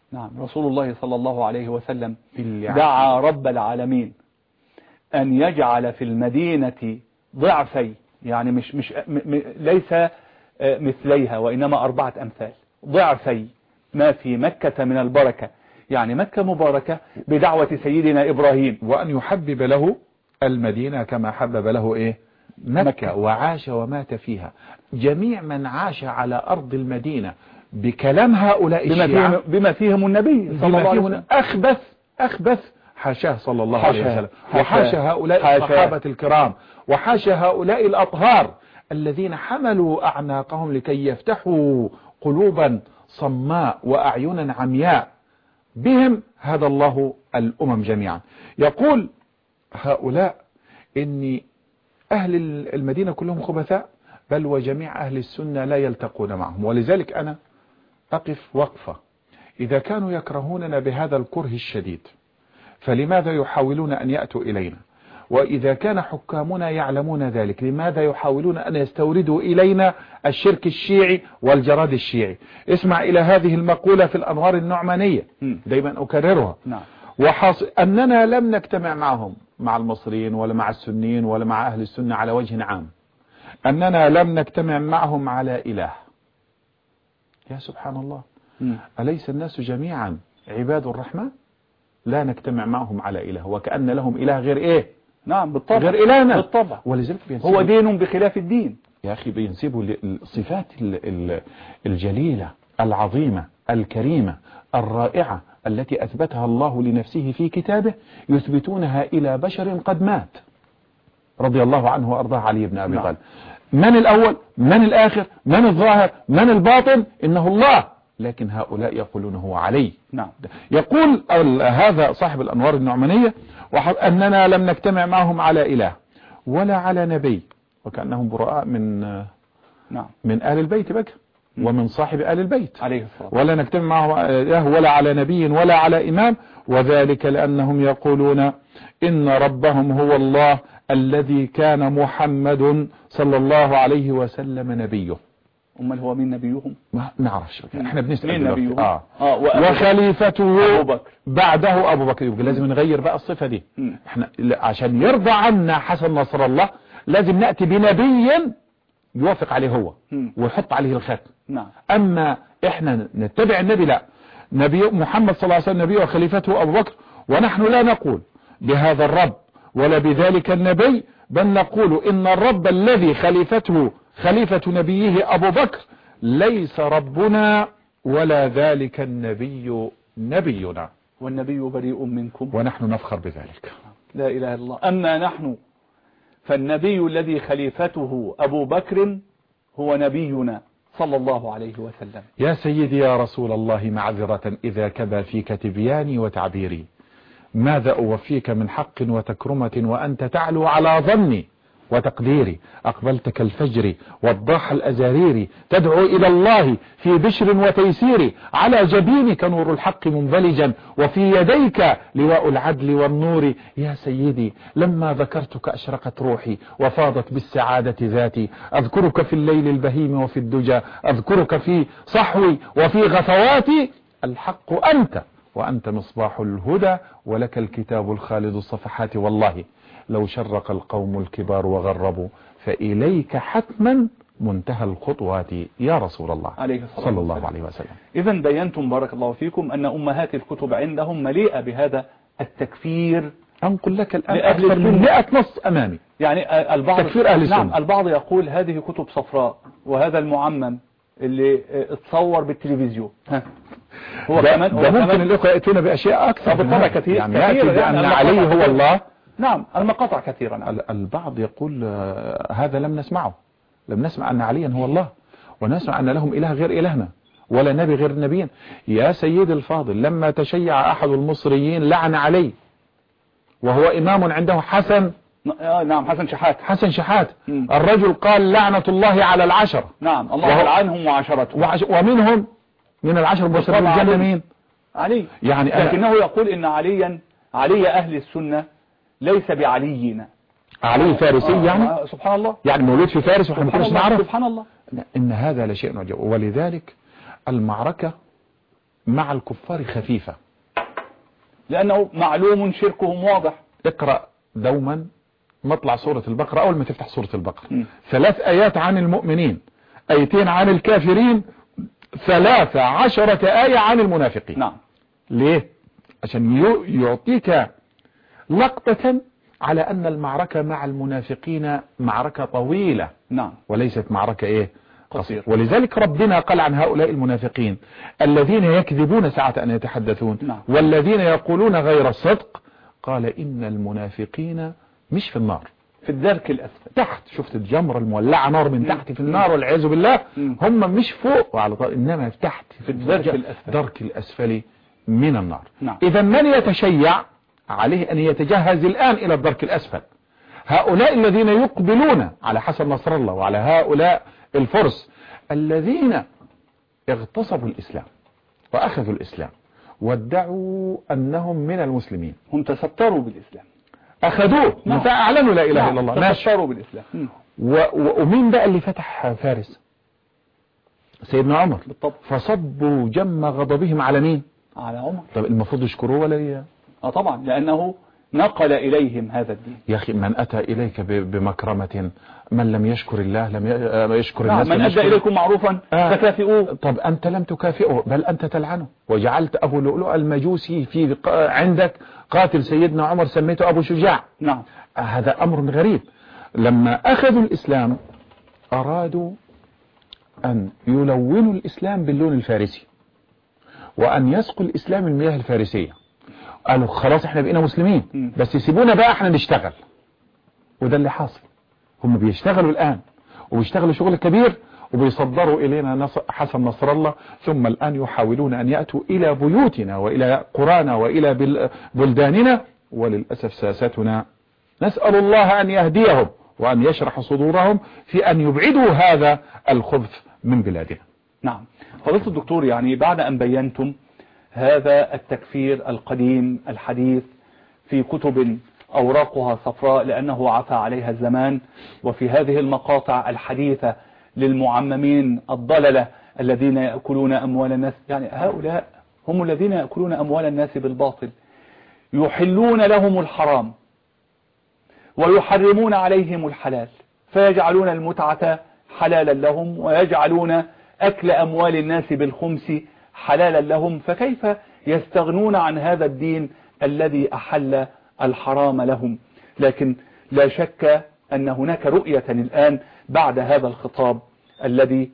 نعم. رسول الله صلى الله عليه وسلم اللي دعا رب العالمين أن يجعل في المدينة ضعفي، يعني مش مش م م ليس مثليها وإنما أربعة أمثال، ضعفي ما في مكة من البركة، يعني مكة مباركة بدعوة سيدنا إبراهيم، وأن يحبب له المدينة كما حبب له إيه مكة, مكة وعاش ومات فيها. جميع من عاش على أرض المدينة بكلام هؤلاء بما الشيعة فيهم, بما فيهم النبي صلى الله عليه وسلم أخبث أخبث حاشاه صلى الله عليه وسلم، وحاشا هؤلاء حاشا الصحابة الكرام، وحاشا هؤلاء الأطهار الذين حملوا أعناقهم لكي يفتحوا قلوبا صماء وأعينا عمياء، بهم هدى الله الأمم جميعا. يقول هؤلاء إن أهل المدينة كلهم خبثاء، بل وجميع أهل السنة لا يلتقون معهم. ولذلك أنا أقف وقفة، إذا كانوا يكرهوننا بهذا الكره الشديد فلماذا يحاولون أن يأتوا إلينا؟ وإذا كان حكامنا يعلمون ذلك لماذا يحاولون أن يستوردوا إلينا الشرك الشيعي والجراد الشيعي؟ اسمع إلى هذه المقولة في الأنوار النعمانية، دايما أكررها. نعم. وحاصل أننا لم نجتمع معهم، مع المصريين ولا مع السنيين ولا مع أهل السنة على وجه عام، أننا لم نجتمع معهم على إله. يا سبحان الله، م. أليس الناس جميعا عباد الرحمن؟ لا نجتمع معهم على إله، وكأن لهم إله غير إيه؟ نعم بالطبع، غير إلهنا بالطبع. ولذلك هو دين بخلاف الدين. يا أخي بينسبوا الصفات الجليلة العظيمة الكريمة الرائعة التي أثبتها الله لنفسه في كتابه، يثبتونها إلى بشر قد مات رضي الله عنه وأرضاه، علي بن أبي طالب. من الأول؟ من الآخر؟ من الظاهر؟ من الباطن؟ إنه الله، لكن هؤلاء يقولون هو علي. نعم. يقول هذا صاحب الأنوار النعمانية أننا لم نجتمع معهم على إله ولا على نبي، وكأنهم براء من نعم. من آل البيت بك ومن صاحب آل البيت عليه الصلاة، ولا نجتمع معه إله ولا على نبي ولا على إمام، وذلك لأنهم يقولون إن ربهم هو الله الذي كان محمد صلى الله عليه وسلم نبيه. أمال هو مين نبيهم؟ ما نعرفش، احنا بنسأل نبيهم. آه. آه. وخليفته أبو بكر. بعده أبو بكر. يبقى لازم نغير بقى الصفة دي. م. احنا عشان يرضى عنا حسن نصر الله لازم نأتي بنبي يوافق عليه هو م. ويحط عليه الختم. نعم. أما احنا نتبع النبي، لا، نبي محمد صلى الله عليه وسلم نبي وخليفته أبو بكر، ونحن لا نقول بهذا الرب ولا بذلك النبي، بل نقول إن الرب الذي خليفته خليفة نبيه أبو بكر ليس ربنا ولا ذلك النبي نبينا، والنبي بريء منكم ونحن نفخر بذلك. لا إله إلا الله. أما نحن فالنبي الذي خليفته أبو بكر هو نبينا صلى الله عليه وسلم. يا سيدي يا رسول الله، معذرة إذا كبى فيك تبياني وتعبيري، ماذا أوفيك من حق وتكرمة وأنت تعلو على ظني وتقديري؟ أقبلت كالفجر والضاح الأزارير، تدعو إلى الله في بشر وتيسير، على جبينك نور الحق منبلجا، وفي يديك لواء العدل والنور. يا سيدي لما ذكرتك أشرقت روحي وفاضت بالسعادة ذاتي، أذكرك في الليل البهيم وفي الدجى، أذكرك في صحوي وفي غفواتي. الحق أنت وأنت مصباح الهدى، ولك الكتاب الخالد الصفحات. والله لو شرق القوم الكبار وغربوا فإليك حتما منتهى الخطوات يا رسول الله عليه صلى الله عليه وسلم. إذا بينتم بارك الله فيكم أن أمهات الكتب عندهم مليئة بهذا التكفير. أنقل لك الآن أكثر من مئة نص أمامي، يعني البعض تكفير أهل السنة. نعم، البعض يقول هذه كتب صفراء، وهذا المعمم اللي اتصور بالتلفزيون هو ده كمان هو ده ممكن الأخوة يأتون بأشياء أكثر بالطبع كثير، يعني يأتي بأن علي هو الله. نعم، المقاطع كثيرا. نعم. البعض يقول هذا لم نسمعه، لم نسمع أن عليا هو الله، ونسمع أن لهم إله غير إلهنا ولا نبي غير نبينا. يا سيد الفاضل، لما تشيع أحد المصريين لعن علي وهو إمام عنده حسن نعم حسن شحات حسن شحات م. الرجل قال لعنة الله على العشرة. نعم، الله يلعنهم وعشرتهم، وعش... ومنهم من العشر المبشرين بالجنة مين؟ علي. يعني لكنه أنا... يقول إن عليا علي أهل السنة ليس بعلينا. علي فارسي آه يعني آه سبحان الله، يعني مولود في فارس واحنا ما كناش نعرف. سبحان الله. إن هذا لشيء عجيب. ولذلك المعركة مع الكفار خفيفة، لأنه معلوم شركهم واضح. اقرأ دوما مطلع سورة البقرة، أول ما تفتح سورة البقرة م. ثلاث آيات عن المؤمنين، آيتين عن الكافرين، ثلاثة عشرة آية عن المنافقين. نعم. ليه؟ عشان يعطيك لقطة على أن المعركة مع المنافقين معركة طويلة. نعم. وليست معركة إيه؟ قصير. ولذلك ربنا قال عن هؤلاء المنافقين الذين يكذبون ساعة أن يتحدثون. نعم. والذين يقولون غير الصدق، قال إن المنافقين مش في النار، في الدرك الأسفل تحت. شفت الجمرة المولعة نار من تحت في النار والعياذ بالله، هم مش فوق وعلى طول، إنما تحت في الدرك الأسفل، درك الأسفل من النار. نعم. إذا من يتشيع عليه أن يتجهز الآن إلى الدرك الأسفل. هؤلاء الذين يقبلون على حسن نصر الله وعلى هؤلاء الفرس الذين اغتصبوا الإسلام وأخذوا الإسلام وادعوا أنهم من المسلمين، هم تستروا بالإسلام، أخذوه. نعم. فأعلنوا لا إله إلا الله، تستروا بالإسلام. ومين بقى اللي فتح فارس؟ سيدنا عمر. بالطبع. فصبوا جم غضبهم على مين؟ على عمر. طب المفروض يشكروه ولا إيه؟ اه طبعا، لأنه نقل إليهم هذا الدين. يا أخي من أتى إليك بمكرمة، من لم يشكر الله لم يشكر نعم. الناس. من أدى إليكم معروفا آه. فكافئوه. طب أنت لم تكافئه، بل أنت تلعنه، وجعلت أبو لؤلؤ المجوسي في عندك قاتل سيدنا عمر سميته أبو شجاع. نعم. هذا أمر غريب. لما أخذوا الإسلام أرادوا أن يلونوا الإسلام باللون الفارسي، وأن يسقوا الإسلام المياه الفارسية. قالوا خلاص احنا بقينا مسلمين، بس يسيبونا بقى احنا نشتغل. وده اللي حاصل. هم بيشتغلوا الآن وبيشتغلوا شغل كبير، وبيصدروا إلينا حسن نصر الله، ثم الآن يحاولون أن يأتوا إلى بيوتنا وإلى قرانا وإلى بلداننا، وللأسف ساستنا نسأل الله أن يهديهم وأن يشرح صدورهم في أن يبعدوا هذا الخبث من بلادنا. نعم. فضيلة الدكتور، يعني بعد أن بينتم هذا التكفير القديم الحديث في كتب أوراقها صفراء لأنه عفى عليها الزمان، وفي هذه المقاطع الحديثة للمعممين الضللة الذين يأكلون أموال الناس، يعني هؤلاء هم الذين يأكلون أموال الناس بالباطل، يحلون لهم الحرام ويحرمون عليهم الحلال، فيجعلون المتعة حلالا لهم، ويجعلون أكل أموال الناس بالخمس حلالا لهم. فكيف يستغنون عن هذا الدين الذي أحل الحرام لهم؟ لكن لا شك أن هناك رؤية الآن بعد هذا الخطاب الذي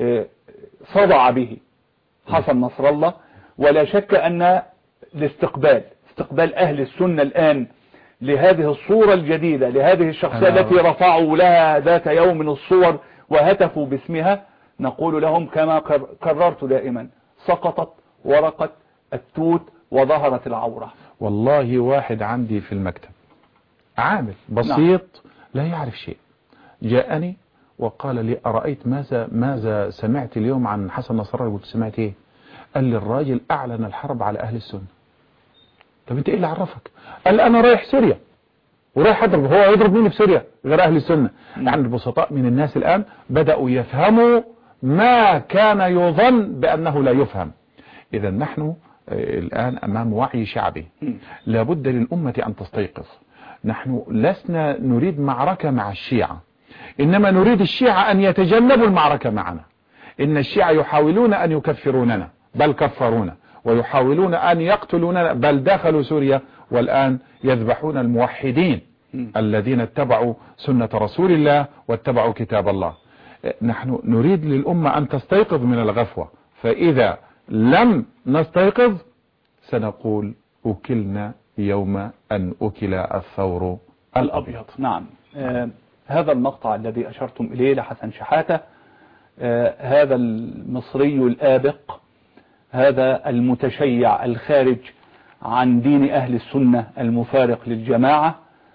صدع به حسن نصر الله، ولا شك أن الاستقبال استقبال أهل السنة الآن لهذه الصورة الجديدة، لهذه الشخصية التي رفعوا لها ذات يوم من الصور وهتفوا باسمها، نقول لهم كما كررت دائما: سقطت ورقة التوت وظهرت العورة. والله واحد عندي في المكتب عامل بسيط لا يعرف شيء جاءني وقال لي: أرأيت ماذا ماذا سمعت اليوم عن حسن نصر الله؟ قلت: سمعت ايه؟ قال لي: الراجل أعلن الحرب على أهل السنة. طب انت ايه اللي عرفك؟ قال لي: أنا رايح سوريا ورايح أضرب. هو يضرب مين في سوريا غير أهل السنة؟ يعني البسطاء من الناس الآن بدأوا يفهموا ما كان يظن بأنه لا يفهم. إذا نحن الآن أمام وعي شعبي، لابد للأمة أن تستيقظ. نحن لسنا نريد معركة مع الشيعة، إنما نريد الشيعة أن يتجنبوا المعركة معنا. إن الشيعة يحاولون أن يكفروننا بل كفرونا، ويحاولون أن يقتلوننا بل دخلوا سوريا، والآن يذبحون الموحدين الذين اتبعوا سنة رسول الله واتبعوا كتاب الله. نحن نريد للأمة أن تستيقظ من الغفوة، فإذا لم نستيقظ سنقول: أكلنا يوم أن أكل الثور الأبيض. نعم. آه هذا المقطع الذي أشرتم إليه لحسن شحاتة، آه هذا المصري الآبق، هذا المتشيع الخارج عن دين أهل السنة المفارق للجماعة،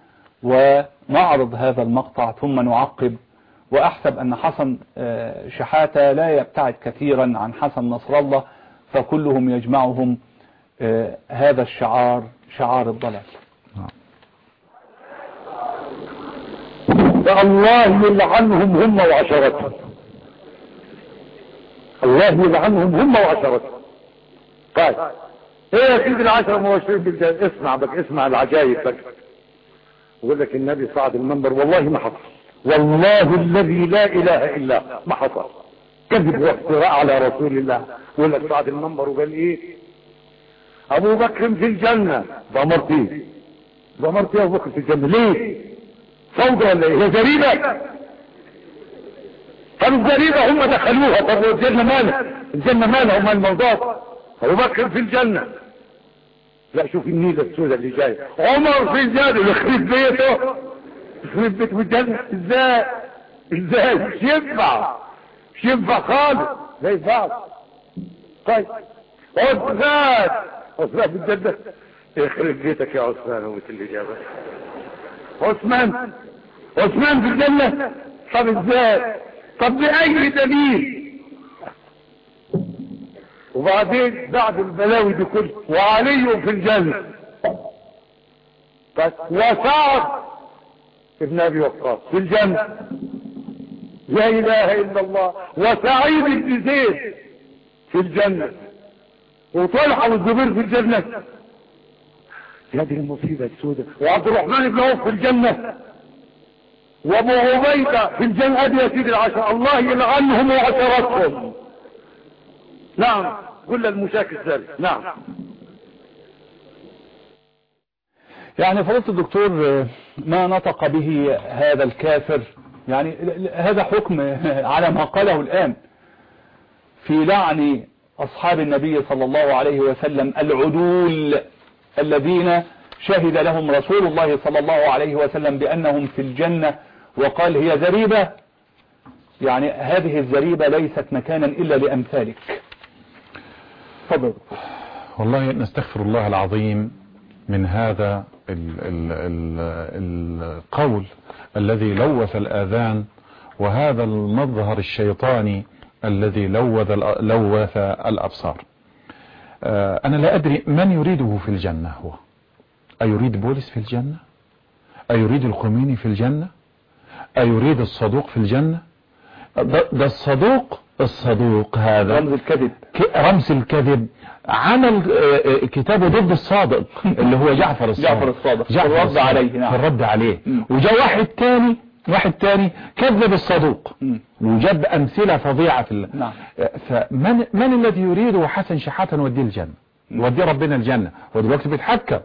ونعرض هذا المقطع ثم نعقب. وأحسب أن حسن شحاتة لا يبتعد كثيرا عن حسن نصر الله، فكلهم يجمعهم هذا الشعار، شعار الضلال. فالله يلعنهم هم وعشرتهم، الله يلعنهم هم وعشرتهم. طيب ايه يا سيدي العشرة مبشرين بالجنة؟ اسمع بك، اسمع العجائب بك. يقول لك النبي صعد المنبر، والله ما حصل، والله الذي لا اله الا ما حصل، كذب وافتراء على رسول الله. يقول لك صعد المنبر وقال ايه؟ ابو بكر في الجنة. ضمرت ايه؟ ضمرت ايه ابو بكر في الجنة ليه؟ فوضى ولا ايه؟ هي جريمة؟ طب الجريمة هم دخلوها، طب الجنة مالها؟ الجنة مالها وما الموضوع؟ ابو بكر في الجنة. لا شوف النيلة السوداء اللي جاية، عمر في الجنة، يخرب بيته، يخرب بيته في الجنة. ازاي؟ ازاي؟ مش ينفع، مش ينفع خالص، لا ينفع. طيب عثمان، عثمان في الجنة، يخرب بيتك يا عثمان، هو اللي جابك. عثمان، عثمان في الجنة. طب ازاي؟ طب بأي دليل؟ وبعدين بعد البلاوي دي كله وعلي في الجنة، بس وسعد ابن ابي وقاص في الجنة، لا اله الا الله، وسعيد بن زيد في الجنة، وطلحة والزبير في الجنة. هذه المصيبة السوداء. وعبد الرحمن بن عوف في الجنة، وابو عبيدة في الجنة. هذه يا سيدي العشرة، الله يلعنهم وعشرتهم. نعم، كل المشاكل ذلك. نعم. يعني فضيلة الدكتور، ما نطق به هذا الكافر، يعني هذا حكم على ما قاله الآن في لعن أصحاب النبي صلى الله عليه وسلم العدول الذين شهد لهم رسول الله صلى الله عليه وسلم بأنهم في الجنة، وقال هي زريبة. يعني هذه الزريبة ليست مكانا إلا لأمثالك. فضل. والله نستغفر الله العظيم من هذا ال ال ال القول الذي لوث الآذان، وهذا المظهر الشيطاني الذي لوث لوث الأبصار. أنا لا أدري من يريده في الجنة. هو أيريد بولس في الجنة؟ أيريد الخميني في الجنة؟ أيريد الصدوق في الجنة؟ ده الصدوق، الصدوق هذا رمز الكذب، رمز الكذب، عمل كتابه ضد الصادق اللي هو جعفر الصادق، جعفر الصادق جعفر الرد الصادق عليه. نعم. الرد عليه. وجاء واحد تاني، واحد تاني كذب الصدوق، وجاب أمثلة فظيعة في الله. نعم. فمن من الذي يريده حسن شحاتة نوديه الجنة، نوديه ربنا الجنة، ودلوقتي بيتحكم.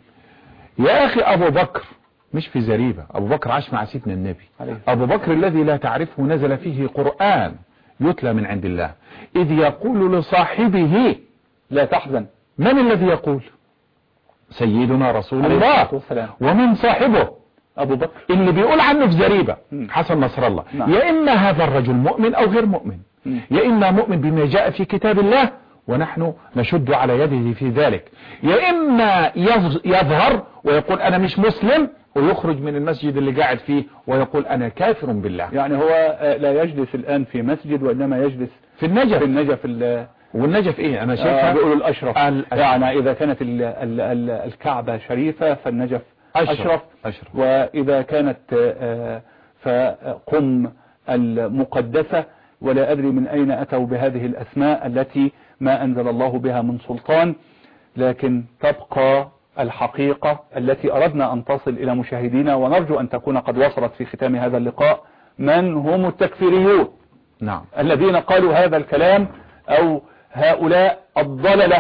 يا أخي أبو بكر مش في زريبة، أبو بكر عاش مع سيدنا النبي. عليه. أبو بكر الذي لا تعرفه نزل فيه قرآن يتلى من عند الله، إذ يقول لصاحبه لا تحزن. من الذي يقول؟ سيدنا رسول الله. ومن صاحبه؟ أبو بكر، اللي بيقول عنه في زريبة حسن نصر الله. نعم. يا إما هذا الرجل مؤمن أو غير مؤمن، م. يا إما مؤمن بما جاء في كتاب الله ونحن نشد على يده في ذلك، يا إما يظهر ويقول أنا مش مسلم ويخرج من المسجد اللي قاعد فيه ويقول أنا كافر بالله. يعني هو لا يجلس الآن في مسجد، وإنما يجلس في النجف. في النجف ال والنجف إيه؟ أنا شايفها آه بيقولوا الأشرف. الأشرف. يعني إذا كانت ال ال ال الكعبة شريفة فالنجف أشرف, أشرف. أشرف. وإذا كانت آه فقم المقدسة. ولا أدري من أين أتوا بهذه الأسماء التي ما أنزل الله بها من سلطان، لكن تبقى الحقيقة التي أردنا أن تصل إلى مشاهدينا، ونرجو أن تكون قد وصلت في ختام هذا اللقاء. من هم التكفيريون؟ نعم. الذين قالوا هذا الكلام، أو هؤلاء الضللة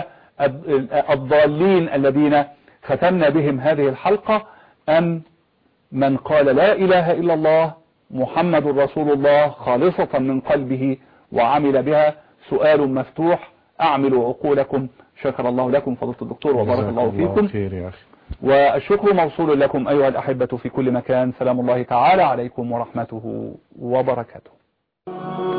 الضالين الذين ختمنا بهم هذه الحلقة، أم من قال لا إله إلا الله محمد رسول الله خالصة من قلبه وعمل بها؟ سؤال مفتوح، أعملوا عقولكم. شكر الله لكم فضيلة الدكتور وبارك الله فيكم. خير يا أخي. والشكر موصول لكم أيها الأحبة في كل مكان. سلام الله تعالى عليكم ورحمته وبركاته.